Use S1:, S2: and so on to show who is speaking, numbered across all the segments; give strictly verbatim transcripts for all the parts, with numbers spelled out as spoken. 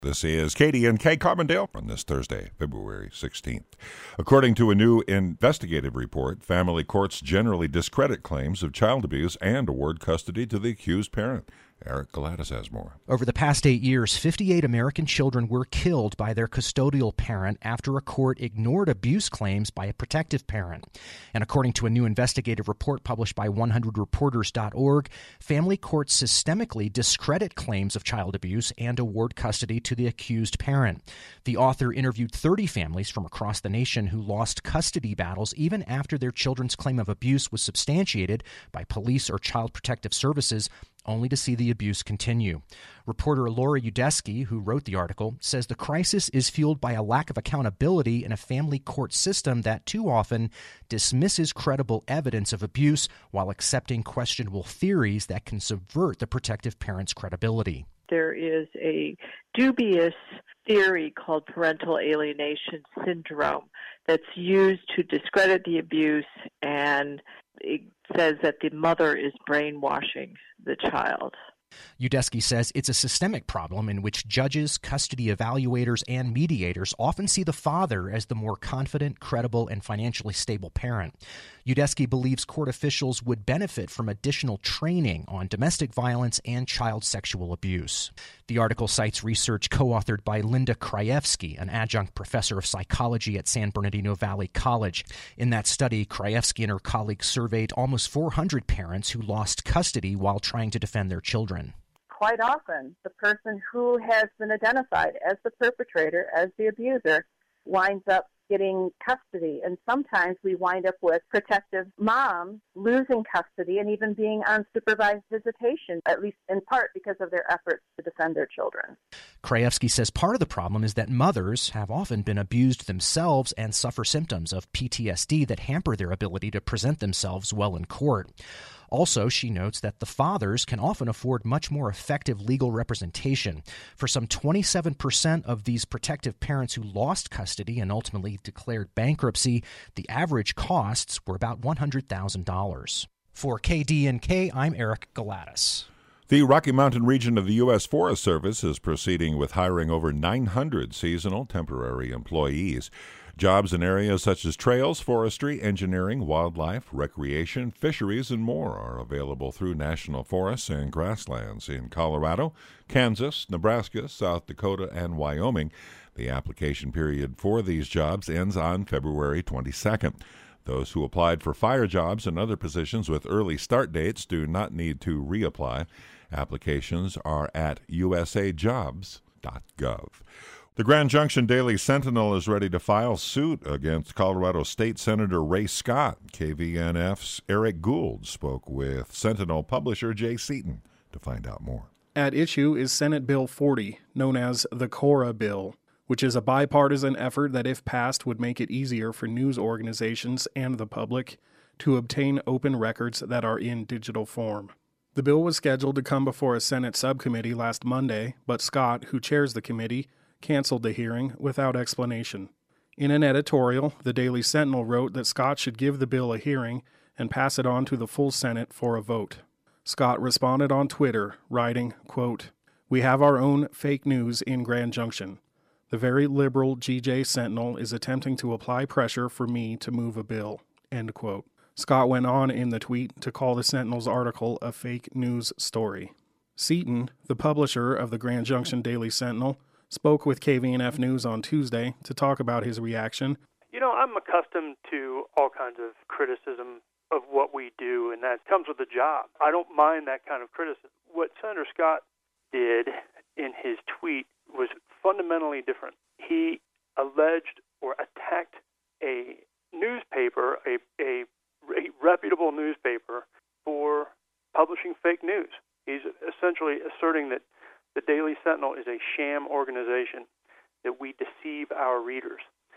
S1: This is K D N K Carbondale on this Thursday, February sixteenth. According to a new investigative report, family courts generally discredit claims of child abuse and award custody to the accused parent. Eric Galatis has more.
S2: Over the past eight years, fifty-eight American children were killed by their custodial parent after a court ignored abuse claims by a protective parent. And according to a new investigative report published by one hundred reporters dot org, family courts systemically discredit claims of child abuse and award custody to the accused parent. The author interviewed thirty families from across the nation who lost custody battles even after their children's claim of abuse was substantiated by police or child protective services, only to see the abuse continue. Reporter Laura Udesky, who wrote the article, says the crisis is fueled by a lack of accountability in a family court system that too often dismisses credible evidence of abuse while accepting questionable theories that can subvert the protective parent's credibility.
S3: There is a dubious theory called parental alienation syndrome that's used to discredit the abuse, and it says that the mother is brainwashing the child.
S2: Udesky says it's a systemic problem in which judges, custody evaluators, and mediators often see the father as the more confident, credible, and financially stable parent. Udesky believes court officials would benefit from additional training on domestic violence and child sexual abuse. The article cites research co-authored by Linda Krajewski, an adjunct professor of psychology at San Bernardino Valley College. In that study, Krajewski and her colleagues surveyed almost four hundred parents who lost custody while trying to defend their children.
S4: Quite often, the person who has been identified as the perpetrator, as the abuser, winds up getting custody. And sometimes we wind up with protective moms losing custody and even being on supervised visitation, at least in part because of their efforts to defend their children.
S2: Krajewski says part of the problem is that mothers have often been abused themselves and suffer symptoms of P T S D that hamper their ability to present themselves well in court. Also, she notes that the fathers can often afford much more effective legal representation. For some twenty-seven percent of these protective parents who lost custody and ultimately declared bankruptcy, the average costs were about one hundred thousand dollars. For K D N K, I'm Eric Galatis.
S1: The Rocky Mountain region of the U S Forest Service is proceeding with hiring over nine hundred seasonal temporary employees. Jobs in areas such as trails, forestry, engineering, wildlife, recreation, fisheries, and more are available through national forests and grasslands in Colorado, Kansas, Nebraska, South Dakota, and Wyoming. The application period for these jobs ends on February twenty-second. Those who applied for fire jobs and other positions with early start dates do not need to reapply. Applications are at u s a jobs dot gov. The Grand Junction Daily Sentinel is ready to file suit against Colorado State Senator Ray Scott. K V N F's Eric Gould spoke with Sentinel publisher Jay Seaton to find out more.
S5: At issue is Senate Bill forty, known as the Cora Bill, which is a bipartisan effort that, if passed, would make it easier for news organizations and the public to obtain open records that are in digital form. The bill was scheduled to come before a Senate subcommittee last Monday, but Scott, who chairs the committee, canceled the hearing without explanation. In an editorial, the Daily Sentinel wrote that Scott should give the bill a hearing and pass it on to the full Senate for a vote. Scott responded on Twitter, writing, quote, "We have our own fake news in Grand Junction. The very liberal G J Sentinel is attempting to apply pressure for me to move a bill," end quote. Scott went on in the tweet to call the Sentinel's article a fake news story. Seaton, the publisher of the Grand Junction Daily Sentinel, spoke with K V N F News on Tuesday to talk about his reaction.
S6: You know, I'm accustomed to all kinds of criticism of what we do, and that comes with the job. I don't mind that kind of criticism. What Senator Scott did in his tweet was fundamentally different. He alleged or attacked a newspaper, a, a reputable newspaper, for publishing fake news. He's essentially asserting that the Daily Sentinel is a sham organization, that we deceive our readers.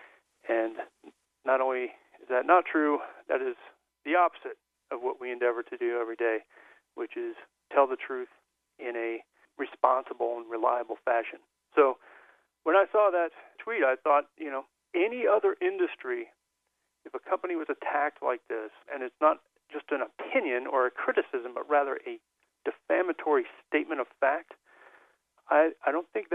S6: And not only is that not true, that is the opposite of what we endeavor to do every day, which is tell the truth in a responsible and reliable fashion. So when I saw that tweet, I thought, you know, any other industry, if a company was attacked like this, and it's not just an opinion or a criticism, but rather a defamatory statement of fact, I, I don't think that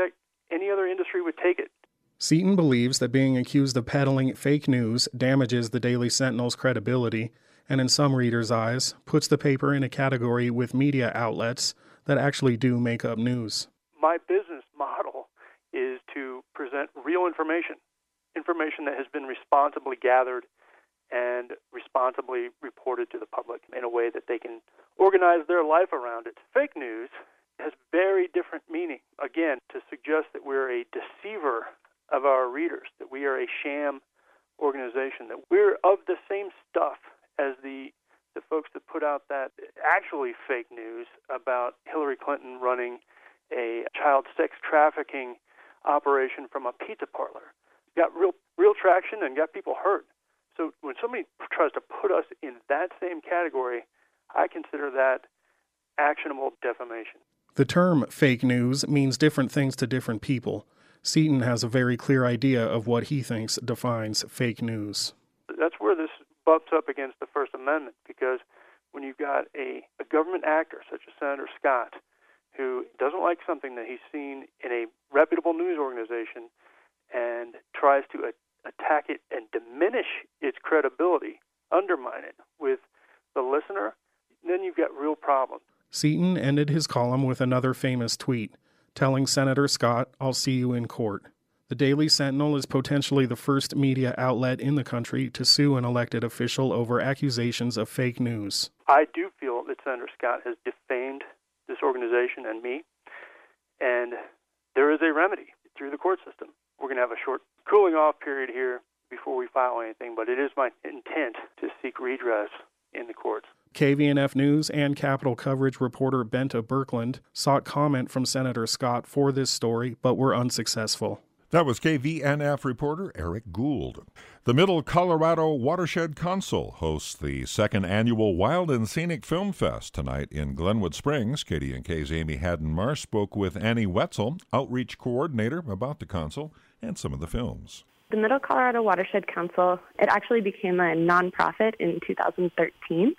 S6: any other industry would take it.
S5: Seaton believes that being accused of peddling fake news damages the Daily Sentinel's credibility, and in some readers' eyes, puts the paper in a category with media outlets that actually do make up news.
S6: My business model is to present real information, information that has been responsibly gathered and responsibly reported to the public in a way that they can organize their life around it. Fake news has very different meaning. Again, to suggest that we're a deceiver of our readers, that we are a sham organization, that we're of the same stuff as the the folks that put out that actually fake news about Hillary Clinton running a child sex trafficking operation from a pizza parlor. Got real real traction and got people hurt. So when somebody tries to put us in that same category, I consider that actionable defamation.
S5: The term fake news means different things to different people. Seaton has a very clear idea of what he thinks defines fake news.
S6: That's where this bumps up against the First Amendment, because when you've got a, a government actor such as Senator Scott, who doesn't like something that he's seen in a reputable news organization and tries to a- attack it and diminish its credibility, undermine it with the listener, then you've got real problems.
S5: Seaton ended his column with another famous tweet, telling Senator Scott, "I'll see you in court." The Daily Sentinel is potentially the first media outlet in the country to sue an elected official over accusations of fake news.
S6: I do feel that Senator Scott has defamed this organization and me, and there is a remedy through the court system. We're going to have a short cooling off period here before we file anything, but it is my intent to seek redress in the courts.
S5: K V N F News and Capitol coverage reporter Benta Birkeland sought comment from Senator Scott for this story, but were unsuccessful.
S1: That was K V N F reporter Eric Gould. The Middle Colorado Watershed Council hosts the second annual Wild and Scenic Film Fest tonight in Glenwood Springs. K D N K's Amy Haddon-Marsh spoke with Annie Wetzel, outreach coordinator, about the council and some of the films.
S7: The Middle Colorado Watershed Council, it actually became a nonprofit in two thousand thirteen.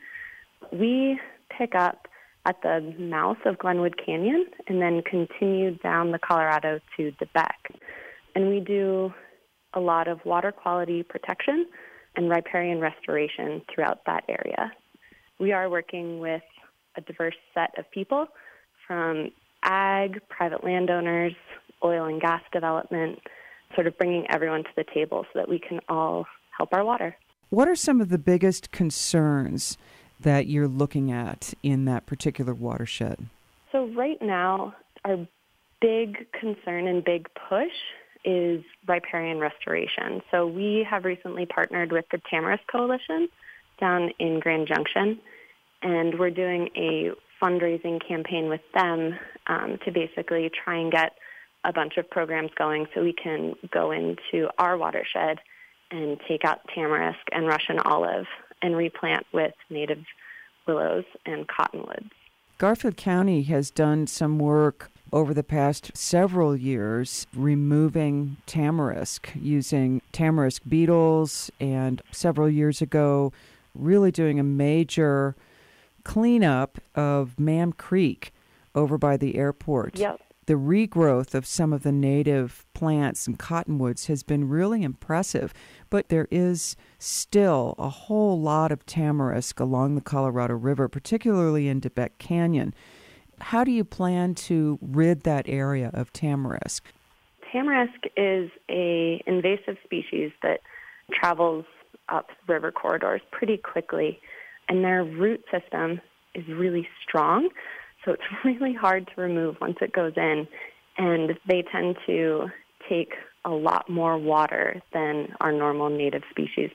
S7: We pick up at the mouth of Glenwood Canyon and then continue down the Colorado to DeBeck. And we do a lot of water quality protection and riparian restoration throughout that area. We are working with a diverse set of people from ag, private landowners, oil and gas development, sort of bringing everyone to the table so that we can all help our water.
S8: What are some of the biggest concerns that you're looking at in that particular watershed?
S7: So right now, our big concern and big push is riparian restoration. So we have recently partnered with the Tamarisk Coalition down in Grand Junction, and we're doing a fundraising campaign with them um, to basically try and get a bunch of programs going so we can go into our watershed and take out tamarisk and Russian olive and replant with native willows and cottonwoods.
S8: Garfield County has done some work over the past several years removing tamarisk, using tamarisk beetles, and several years ago really doing a major cleanup of Mam Creek over by the airport.
S7: Yep.
S8: The regrowth of some of the native plants and cottonwoods has been really impressive, but there is still a whole lot of tamarisk along the Colorado River, particularly in DeBeck Canyon. How do you plan to rid that area of tamarisk?
S7: Tamarisk is an invasive species that travels up river corridors pretty quickly, and their root system is really strong. So it's really hard to remove once it goes in, and they tend to take a lot more water than our normal native species.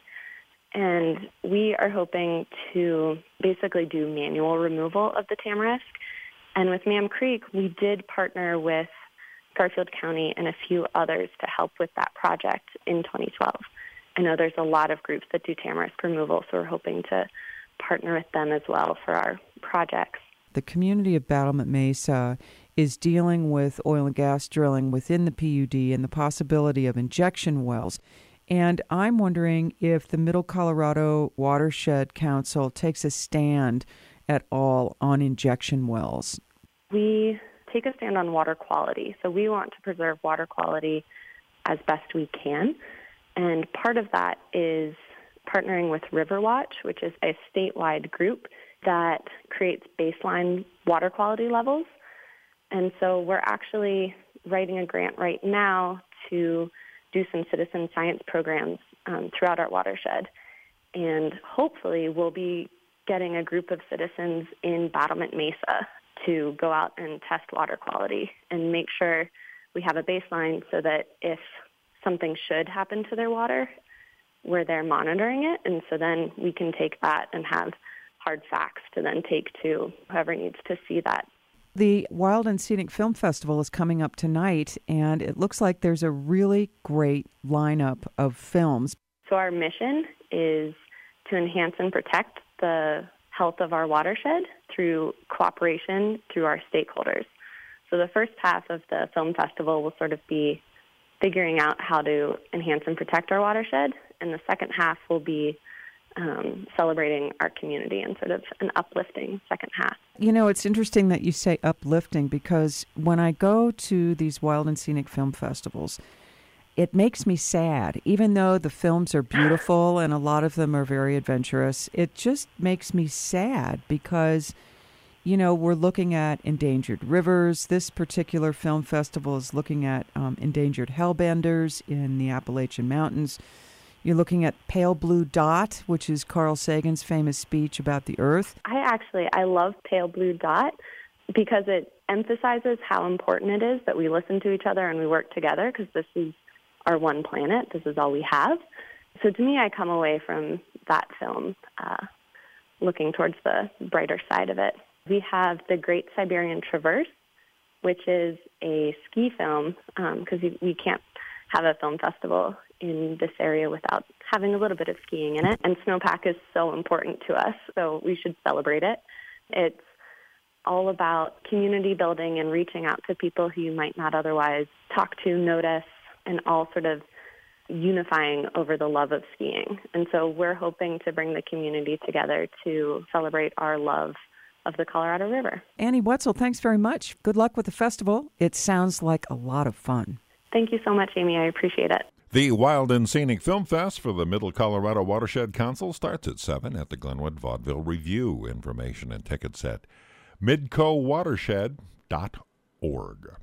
S7: And we are hoping to basically do manual removal of the tamarisk. And with Mam Creek, we did partner with Garfield County and a few others to help with that project in twenty twelve. I know there's a lot of groups that do tamarisk removal, so we're hoping to partner with them as well for our projects.
S8: The community of Battlement Mesa is dealing with oil and gas drilling within the P U D and the possibility of injection wells. And I'm wondering if the Middle Colorado Watershed Council takes a stand at all on injection wells.
S7: We take a stand on water quality. So we want to preserve water quality as best we can. And part of that is partnering with Riverwatch, which is a statewide group that creates baseline water quality levels. And so we're actually writing a grant right now to do some citizen science programs um, throughout our watershed. And hopefully we'll be getting a group of citizens in Battlement Mesa to go out and test water quality and make sure we have a baseline so that if something should happen to their water, we're there monitoring it. And so then we can take that and have hard facts to then take to whoever needs to see that.
S8: The Wild and Scenic Film Festival is coming up tonight, and it looks like there's a really great lineup of films.
S7: So our mission is to enhance and protect the health of our watershed through cooperation through our stakeholders. So the first half of the film festival will sort of be figuring out how to enhance and protect our watershed, and the second half will be um, celebrating our community and sort of an uplifting second half.
S8: You know, it's interesting that you say uplifting, because when I go to these Wild and Scenic Film Festivals, it makes me sad. Even though the films are beautiful and a lot of them are very adventurous, it just makes me sad because, you know, we're looking at endangered rivers. This particular film festival is looking at um, endangered hellbenders in the Appalachian Mountains. You're looking at Pale Blue Dot, which is Carl Sagan's famous speech about the Earth.
S7: I actually, I love Pale Blue Dot because it emphasizes how important it is that we listen to each other and we work together, because this is our one planet. This is all we have. So to me, I come away from that film uh, looking towards the brighter side of it. We have The Great Siberian Traverse, which is a ski film, because um, we can't have a film festival in this area without having a little bit of skiing in it. And snowpack is so important to us, so we should celebrate it. It's all about community building and reaching out to people who you might not otherwise talk to, notice, and all sort of unifying over the love of skiing. And so we're hoping to bring the community together to celebrate our love of the Colorado River.
S8: Annie Wetzel, thanks very much. Good luck with the festival. It sounds like a lot of fun.
S7: Thank you so much, Amy. I appreciate it.
S1: The Wild and Scenic Film Fest for the Middle Colorado Watershed Council starts at seven at the Glenwood Vaudeville Review. Information and tickets at midco watershed dot org.